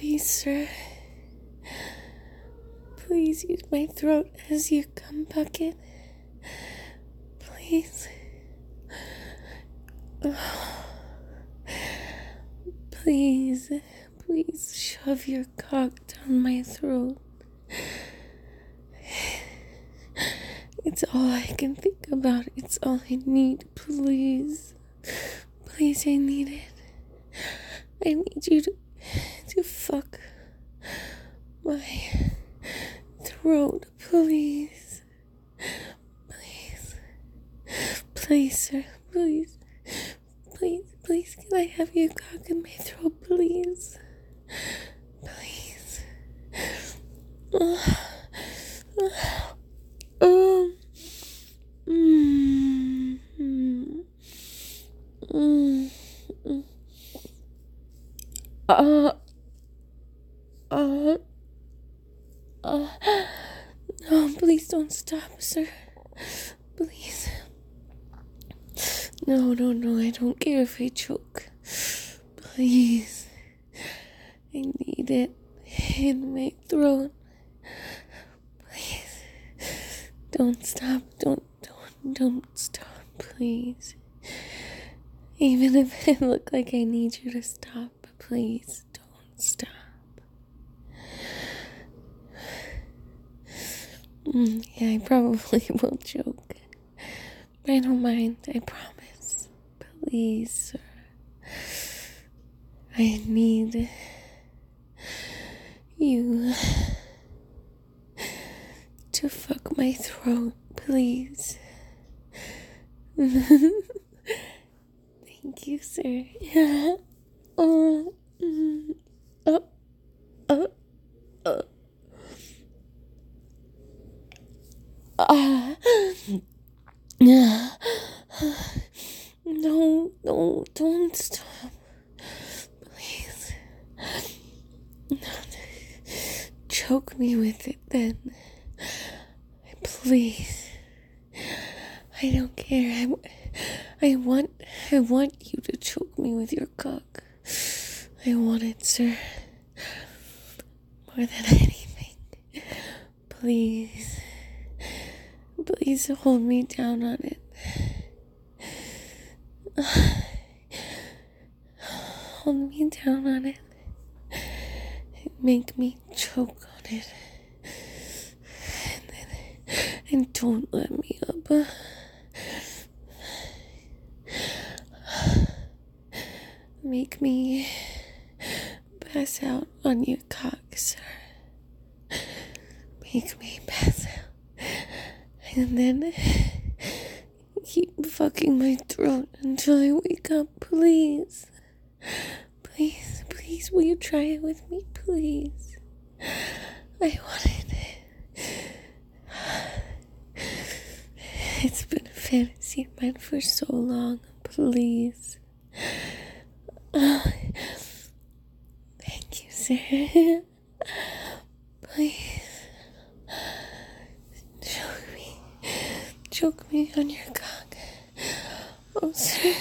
Please, sir. Please use my throat as your cum bucket. Please. Please, please shove your cock down my throat. It's all I can think about. It's all I need. Please. Please, I need it. I need you to fuck my throat. Please. Please. Please, sir. Please. Please, please, can I have your cock in my throat, please? Please. No, please don't stop, sir. Please. No, I don't care if I choke. Please. I need it in my throat. Please. Don't stop. Don't stop, please. Even if I look like I need you to stop, please don't stop. Yeah, I probably will choke. I don't mind, I promise. Please, sir. I need you to fuck my throat, please. Thank you, sir. No, don't stop. Please. Choke me with it then. Please. I don't care. I want you to choke me with your cock. I want it, sir. More than anything. Please. Please hold me down on it. Hold me down on it. Make me choke on it. And don't let me up. Make me pass out on your cock, sir. Make me pass out. And then keep fucking my throat until I wake up, please. Please, will you try it with me, please? I want it. It's been a fantasy of mine for so long, please. Thank you, sir. Please. Choke me on your cock. Oh, sir.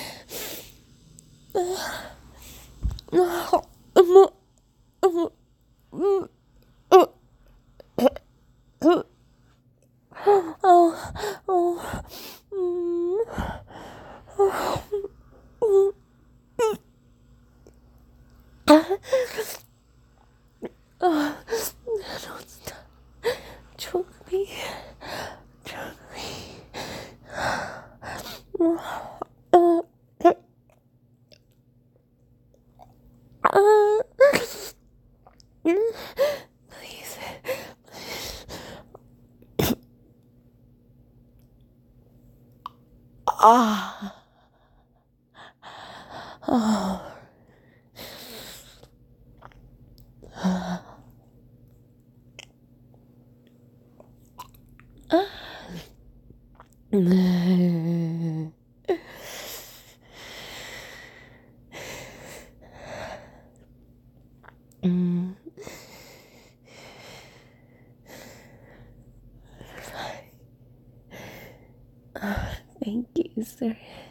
Don't stop. Choke me. Please. Thank you, sir.